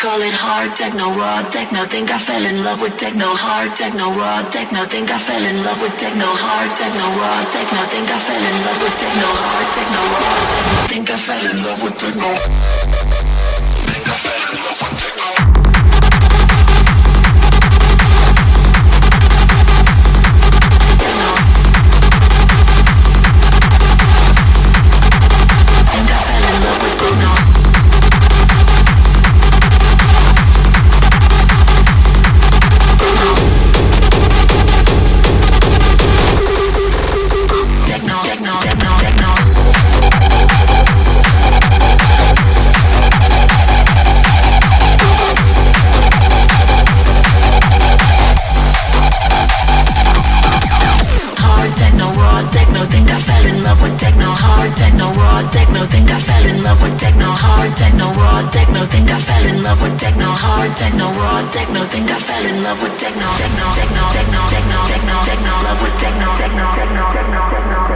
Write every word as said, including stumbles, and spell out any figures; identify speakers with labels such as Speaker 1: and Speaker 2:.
Speaker 1: call it hard techno, raw techno. Think I fell in love with techno, hard techno, raw techno. Think I fell in love with techno, hard techno, raw techno. Think I fell in love with techno, hard techno, raw techno. Think I fell in love with techno. Think I fell in love with techno. Techno, raw techno, think I fell in love with techno, techno, techno, techno, techno, techno, techno, love with techno, techno, techno, techno, techno.